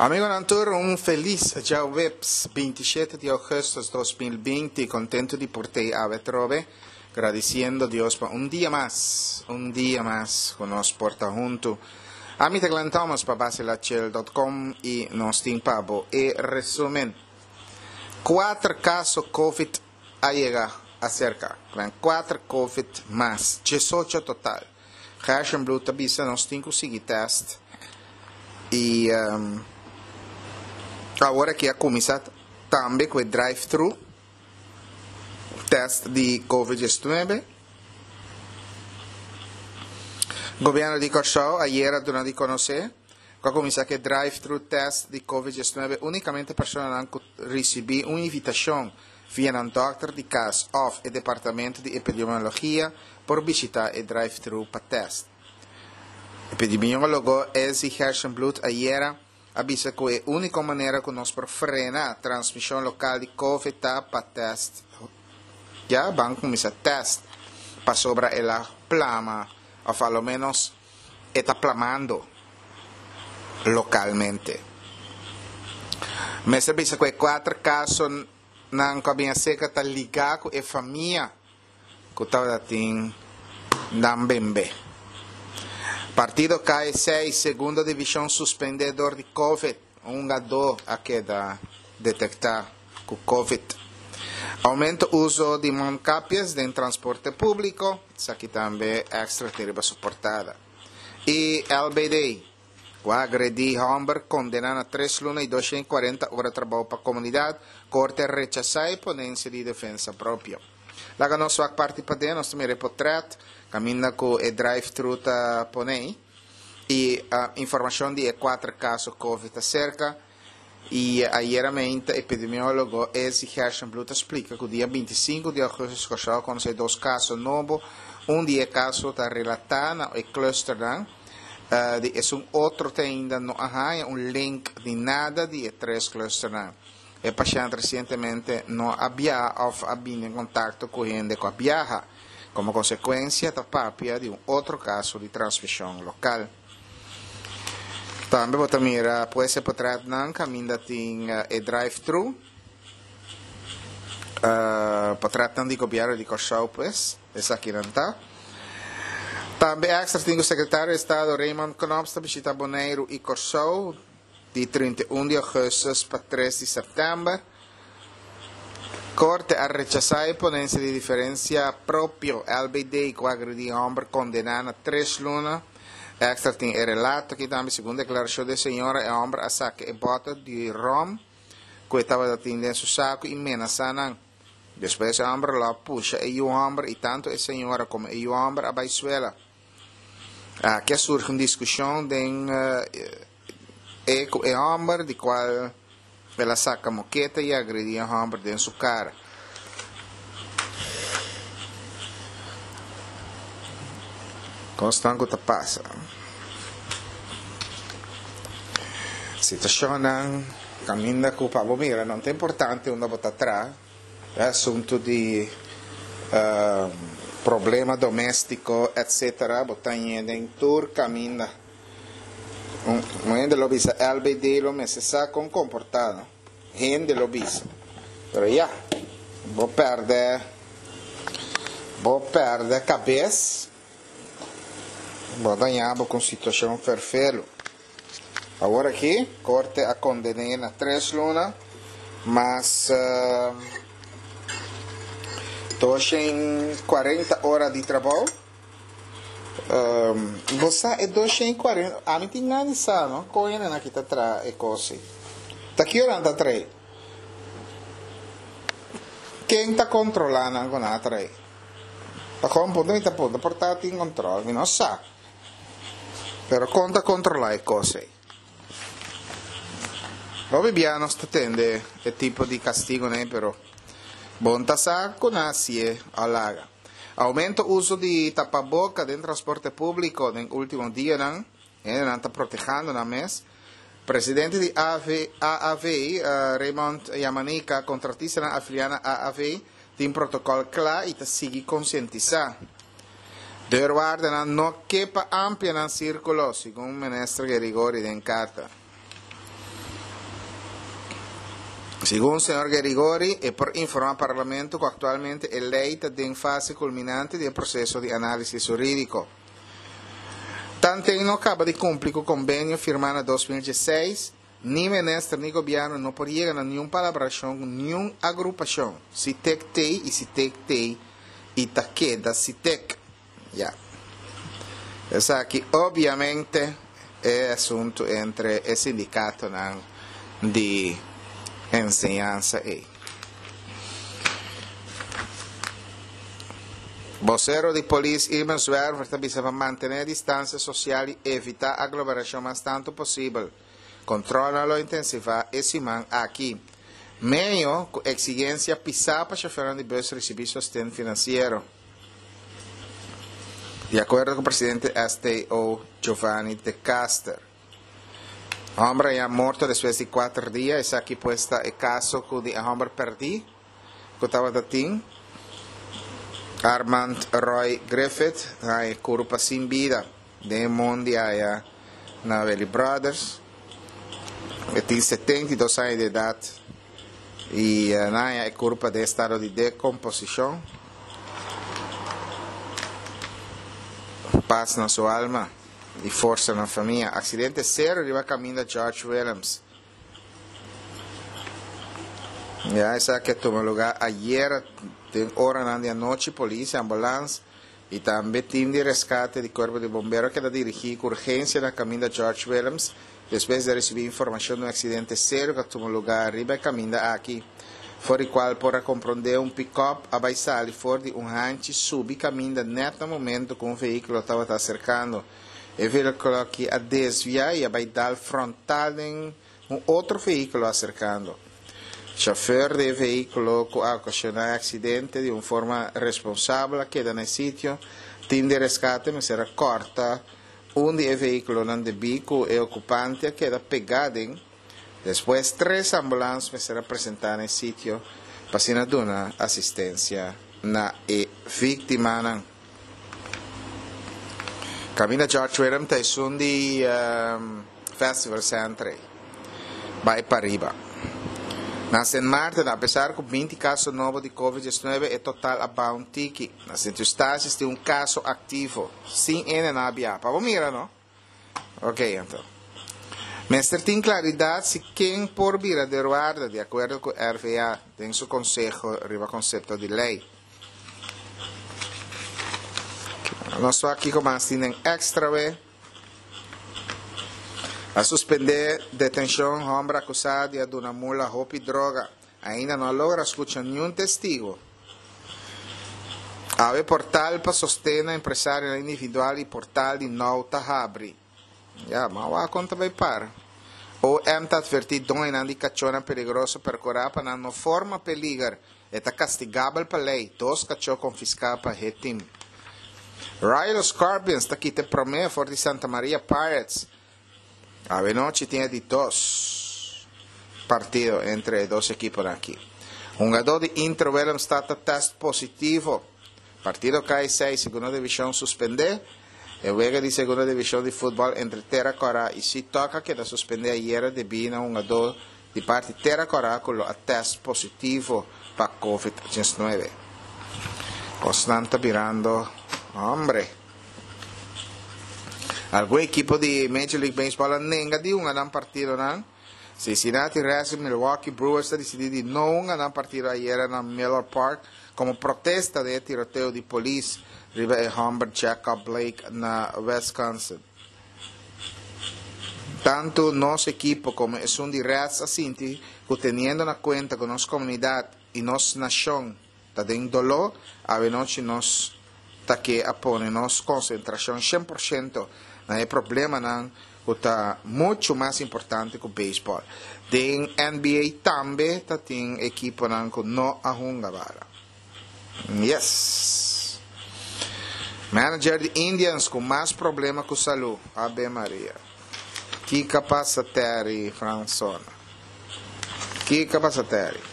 Amigo Nantur, un feliz Jauveps 27 de agosto de 2020, contento de portei a vetrove, agradeciendo a Dios por un día más que nos porta junto. A mí te glantamos para baselachel.com y nos timpabo e resumen. 4 casos COVID a llegar acerca, 4 COVID más, 18 total. Hashem Blut avisa nos 5 sigui test e agora que a começar também com o drive-thru test de Covid-19. O governo de Kosovo ayer dona di conoscer que a começar que drive-thru test de Covid-19 unicamente pessoas que recebi uma invitação via um doctor de caso of o departamento de epidemiologia por visitar o drive-thru para test. Epidemiólogo Elsie Hersenblut ayer avisa que a única maneira que nós podemos frenar a transmissão local de COVID é para teste. Já vamos começar a teste para sobre a plama, ou pelo menos está plamando localmente. Mas avisa que 4 casos não cabem seca está ligado com a família que está tendo bem. Partido cai 6, segunda divisão suspendedor de Covid, 1-2 a queda detectar com Covid. Aumento o uso de moncapias em transporte público, isso aqui também é extra terrible suportada. E LBD, que agredi Homber, condenado a 3 lunas e 240 horas de trabalho para a comunidade, corte rechaçar a ponência de defesa própria. Lá nós vamos participar, nós também reportamos, caminha com o drive-thru da Ponei e a informação de 4 casos Covid acerca e aieramente o epidemiólogo Elsie Hersenblut explica que o dia 25 de agosto se conhece 2 casos novos, dia caso está relatado no cluster é outro que ainda não há link de nada de 3 clusters. O paciente recentemente não havia vindo em contato com gente que viaja, como consequência da papia de outro caso de transmissão local. Também pode ser portado no caminho de drive-thru, portado de governo de Kosovo, pues, essa aqui não está. Também extra tem o secretário de Estado Raymond Knops visita Bonaire e Kosovo de 31 de agosto para 3 de setembro. Corte a rechazar a ponência de diferença próprio LBD que agrediu homem condenado a 3 lunas. Extra tem o relato que também, segundo a declaração da senhora, o homem a saque e bota de rum que estava atendendo seu saco e amenaçando. Depois o homem lá puxa o homem e tanto a senhora como o homem a baixuela. Aqui surge uma discussão o homem de qual ela saca a moqueta e agrediu o homem dentro sua cara. Constante que passa. Situação caminha com o Pablo Mira, não é importante onde botar atrás, é assunto de problema doméstico, etc. Botar em tour caminha. Gente lo visa LBD lo messe sa con comportado, gente lo visa, pero ya, vou perder cabeça, vou ganhar com situação ferfelo. Agora aqui, corte a condena a 3 lunas, mas estou em 40 horas de trabalho. Você é 240, a mim tem nada disso, não? Coisa aqui está atrás e coisa. Está aqui orando atrás. Quem está controlando algo atrás? A componente está portado em controle, não sabe. Pero conta controlar a coisa. O bibiano sta tende o tipo di castigo, né? Pero bom tasar com nasce alaga. Aumento o uso de tapaboca em transporte público no último dia, não está protegendo na mês. Presidente de AAV, Raymond Yamanica, contratista na afiliada AAV, tem protocolo claro e está seguindo conscientizar. De guarda não quepa amplia no círculo, segundo o ministro de rigor e de carta. Segundo o senhor Gregori, e por informar ao Parlamento que atualmente é lei está em fase culminante do processo de análise jurídico. Tanto não acaba de cumprir o convênio firmado em 2016, nem ministro nem governo não pode chegar a nenhuma colaboração, nenhuma agrupação. CITEC tem e CITEC tem e Takeda CITEC. Yeah. Isso aqui, obviamente, é assunto entre o sindicato de enseñanza e vocero de polícia Irman Zwerver para manter distância social e evitar aglomeração mais tanto possível. Controla-lo, intensivar esse man aqui. Meio com exigência pisar para chofer de bus receber sustento financeiro. De acordo com o presidente STO Giovanni De Caster. Homem já morto depois de 4 dias. Esse aqui puesta é caso que o homem perdi. Que estava dating. Armand Roy Griffith. É corpo sem vida. De mundo aí na Valley Brothers. Ele tem 72 anos de idade. E é corpo de estado de decomposição. Paz na sua alma. E força na família. Acidente sério arriba caminho da George Williams. Essa que tomou lugar ayer, tem hora da noite, polícia, ambulância e também time de resgate de corpo de bombeiro que está dirigido com urgência na caminho da George Williams, depois de receber informação de um acidente sério que tomou lugar arriba caminho aqui. Fora qual para compreender pick-up abaixar e fora de rancho subir caminho neto no momento que veículo estava cercando. E veículo que a desviar e abaixar frontal em outro veículo acercando. Chauffeur do veículo que ocasionou acidente de forma responsável queda no sítio, team de resgate mas será corta, de veículo não de bico e ocupante queda pegado em. Depois 3 ambulâncias me serão apresentadas no sítio para dar uma assistência na vítima. Caminho George Williams é de Festival Center. Vai para riba. Na St. Martin, apesar de 20 casos novos de Covid-19, é total about tiki. Na Centro Estácio tem caso ativo, sem NNABA. Vamos mirar, não? Ok, então. Mas tem claridade se quem por vir de guarda, de acordo com o RVA, tem seu conselho, arriba conceito de lei. Nós estou aqui com mais em extra a suspender detenção homem acusado de uma mula roupa e droga. Ainda não logra escutar nenhum testigo. Há portal para sostener empresário individual e portal de não abre. Mas a conta vai para. O está advertido de uma indicação perigosa percorrer para não forma perigar. Está castigável para lei. 2 cachorros confiscados para retim. Rayo Scorpions está aqui te promete for de Santa Maria Pirates. A noite tinha de 2 partidos entre 2 equipos aqui. Um jogador de Inter Williams está teste positivo. Partido cai 6, segunda divisão suspender. E juega de segunda divisão de futebol entre Terra Corá e se toca que da suspender ayer devido a um jogador de parte Terra Corá com o teste positivo para Covid-19. Constante virando hombre. Algum equipo de Major League Baseball nenga de um partido não. Cincinnati Reds e Milwaukee Brewers decidiram não ganhar partido ayer na Miller Park como protesta de tiroteio de polícia riba e Humber Jacob Blake na Wisconsin. Tanto nosso equipo como é de Reds assim que teniendo na conta com nossa comunidade e nossa nação está em dolor, a noite nós está que apone nossa concentração 100% no problema não que está muito mais importante que o beisebol. Tem NBA também tem equipo não que não arrunga bala. Yes. Manager de Indians com mais problema com saúde. Ave Maria. Que capaz Terry Fransona. Que capaz Terry.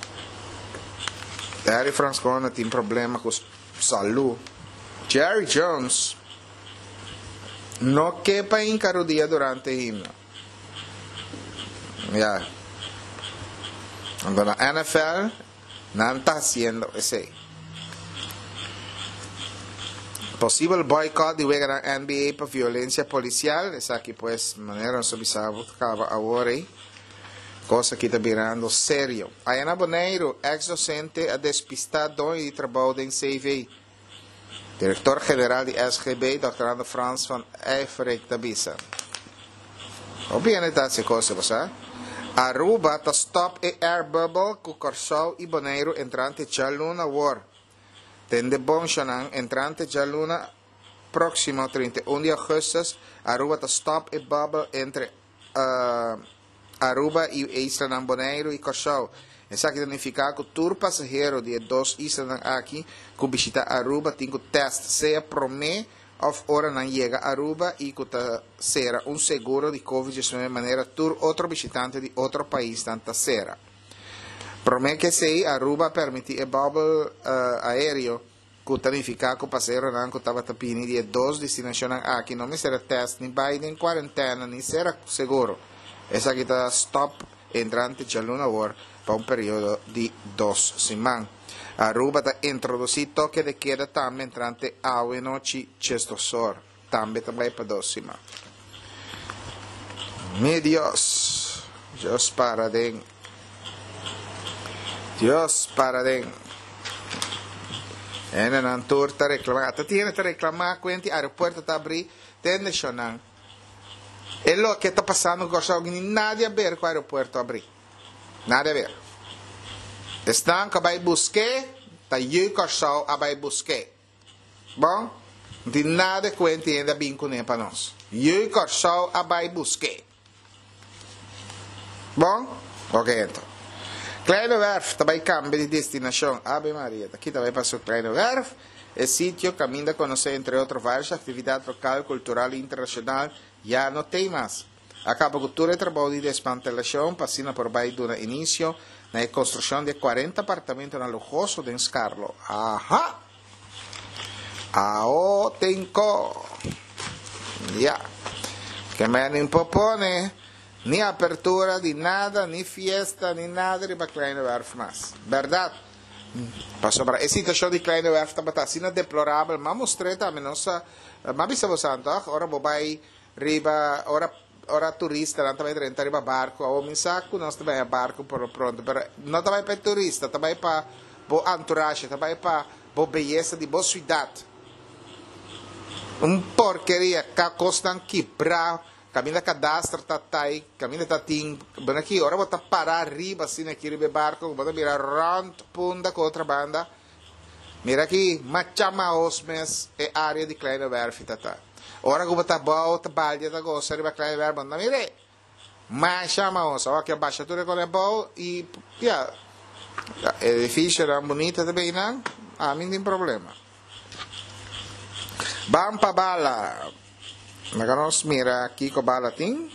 Terry Fransona tem problema com saúde. Jerry Jones não quepa em carudia durante o himno. Cuando la NFL no está haciendo ese. Posible boicot de juega na NBA por violencia policial. Es aquí pues manera subisado ahora. Cosa que está virando sério. Ayana Boneiro, ex-docente a despistado e trabalho em CV. Diretor-geral de SGB, Dr. Frans van Eyfrek da Bisa. Obviamente está essa coisa, você? Aruba está stop e air bubble com Corsol e Boneiro entrante já luna war. Tende bom chanang entrante já luna próximo 31 de agosto. Aruba está stop e bubble entre Aruba e Isla de Boneiro e Corsol. Essa que significa que o tour passageiro de 2 islas aqui que visita Aruba tem que teste seja promê of hora não chega a Aruba e que será seguro de Covid-19 de maneira tour outro visitante de outro país tanta será. Promê que sei Aruba permite bubble aéreo que significa que o passageiro não que estava tapini de 2 destinações aqui não me será teste nem vai em quarentena nem será seguro. Essa aqui está stop entrante de luna war para período de 2 semanas. Aruba está introduzido toque de queda também entrante ao e noite chestosor. Também para 2 semanas. Mi Dios. Dios paraden. Dios paraden. En un tour está reclamado. Tiene que reclamar cuenta aeropuerto está abrindo. Tende chonan. É lo que está passando com o que nada a ver com o aeroporto abrir. Nada a ver. Estão que vai buscar, está eu com o vai buscar. Bom? Não tem nada que entenda bem com ele para nós. Eu com o vai buscar. Bom? Ok, então. Kleine Werf, também cambia de destinação. Ave Maria, aqui também passou Kleine Werf. El sitio caminha a conhecer, entre outros, várias atividades local, cultural e internacional. Já não tem mais. Acaba cultura e trabalho de desmantelação, passando por baixo do início na construção de 40 apartamentos na lujoso de Scarlo. Ahá! Ao tenco. Já. Que me não propone nem apertura de nada, nem fiesta, nem nada de Kleine Werf mais. Verdade? Passou para a situação de Kleine Werf está sendo deplorável, mas mostrei também nossa, mas bisa santo, ora bobai riba, ora turista, não também renta riba barco, ao mensaco nós também é barco por pronto, não também para turista, também para boa entourage, também para boa beleza de boa cidade. Porqueria que costam quebrar, caminha cadastro tatai, caminha tatim, bem aqui, ora bota parar riba assim aqui riba barco, bota virar round punda com outra banda. Mira aqui, Machama Osmes é área de Kleine Werf tata. Ora que bota bota balde da gosta riba Kleine Werf, banda mire. Machama Os, ó que a baixatura com é bom e yeah, edifício era bonito também não, a mim tem problema. Bampa bala. Naganos mira aqui com bala tem.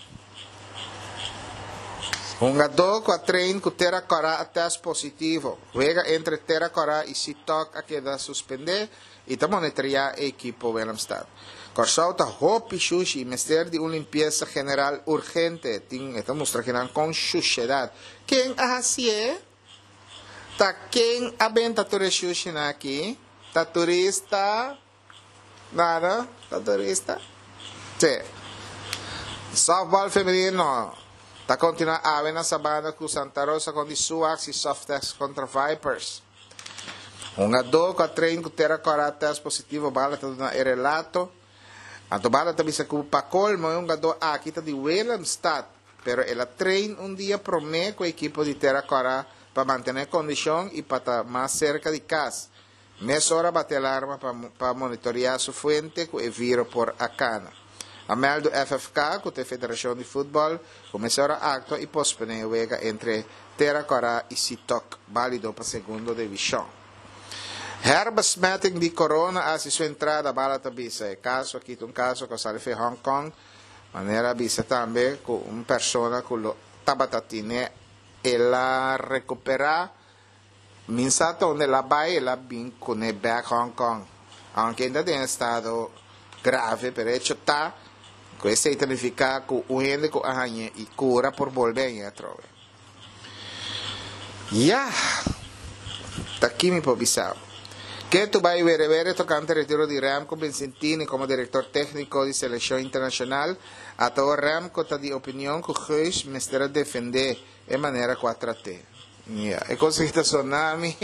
Gado com a trein com terra cora teste positivo. Juega entre terra cora e se toca queda suspender e tá monitorear a equipo Willemstad. Corsol tá hopi sushi e mestre de limpieza general urgente. Tem esta mostra que não com suciedade. Quem assim tá quem abenta ture sushi aqui? Tá turista? Nada, tá turista? Sim. Softball feminino. Está continuando a haver na sabana com Santa Rosa com Suax e Softex contra Vipers. Gado com a trein com terra cora teste positivo, bala está na relato. A bala também se ocupa colmo, gado aqui está de Willemstad. Pero ela trein dia promete com a equipe de terra cora para manter condição e para estar mais cerca de casa. Meia hora bate alarma para monitorear sua fuente com o vírus por acana. A mel do FFK, com a Federação de Futebol, começou a acto e pospone juega entre Terra Cora e Sitok, válido para a segunda divisão. Herbesmetting de corona a sua entrada a bala tabisa. É caso aqui, um caso que sale em Hong Kong, maneira bisa também com uma pessoa com tabatatine, ela recupera, minsato onde ela vai, ela vem com o back Hong Kong, anche ainda tem estado grave, per isso está. Questo significa che un ente che ha e cura per volver a trovare. Ya, aqui me pobisao. Que tu vai ver tocante retiro di Remco Vincentini como diretor técnico de selección internacional, a todo Remco está de opinión que Geus me estará defender de manera 4T. Ya, e conseguiste sonami.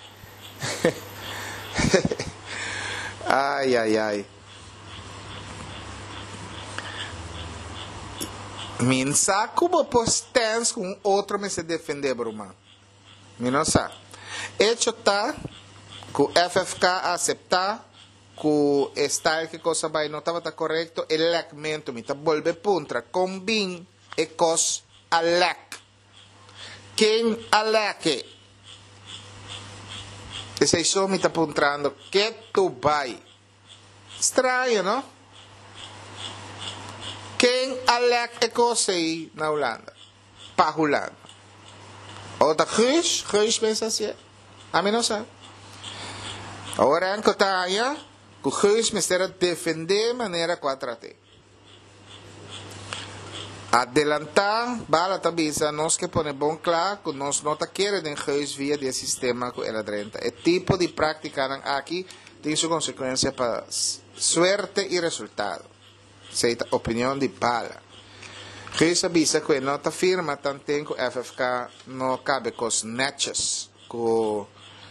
Ai, ai, ai. Minsa como postens com outro me se defender, Bruma. Minosa. Hecho tá que o FFK aceitar que o style que coisa vai não estava correto, elecmento me tá volve puntra combin e cos alec. Quem alec? Esse aí só me tá puntrando que tu vai. Estranho, não? Quem alec e coisa aí na Holanda? Para Holanda. Outra Geus pensa assim. A mim não sabe. Agora em Cotaia, que o Geus me estará defender de maneira 4T. Adelantar, bala tabisa, nós que põe bom claro que nós não queremos Geus via de sistema que ela drenta. O tipo de prática aqui tem sua consequência para suerte e resultado. Seita opinião de bala. Geus avisa que não está firma tanto que o FFK não cabe com os netches, com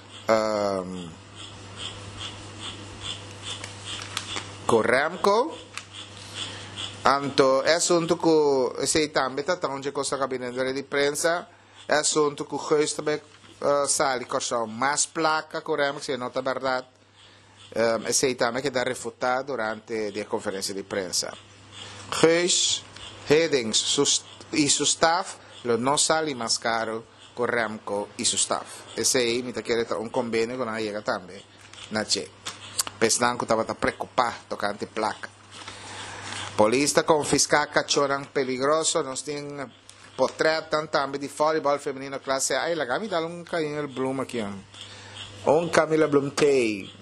Remco. Anto, é assunto que sei também tá onde cosa gabinete de prensa, é assunto que o Geus também sali com mais placa com Remco, se não está verdade. E sei também que dá refutar durante a conferência de prensa. Geus, Hedings e seu staff não sali mais caro com Remco e seu staff. Esse aí me tá querendo convênio com a Iega também, na Che. Pensando que estava preocupado tocante placa. Polícia confiscar cachorro peligroso, nós temos portreto também de voleibol feminino classe A. La Gami dá Camila Blum aqui. Camila Blum Tei.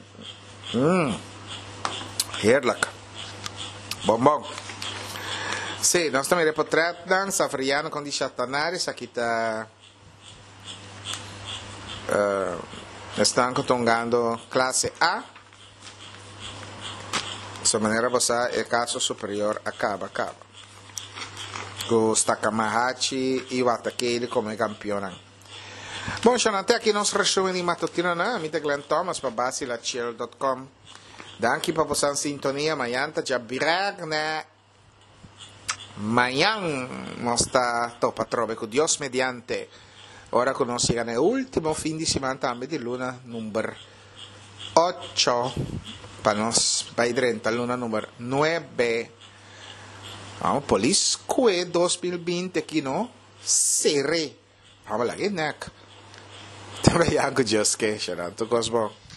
Heerlijk. Bom. Sim, nós também portreto safriano com Chatanares. Aqui está. Estão tongando classe A. De maneira você é caso superior acaba. Com Takamahachi e o Atakele como campeão. Bom, até aqui nós resumo de matutino na mita Glenn Thomas para basilachiel.com. Danke para você em sintonia, amanhã tá já virag na amanhã nós está topa trove com Deus mediante. Ora que nós chegamos no último fim de semana também de luna número 8. Para nós vai direto luna número 9. Vamos polisque 2020 aqui no Sere. Vamos lá, que neck. Também ako Diyos que siya na. Tukos mo.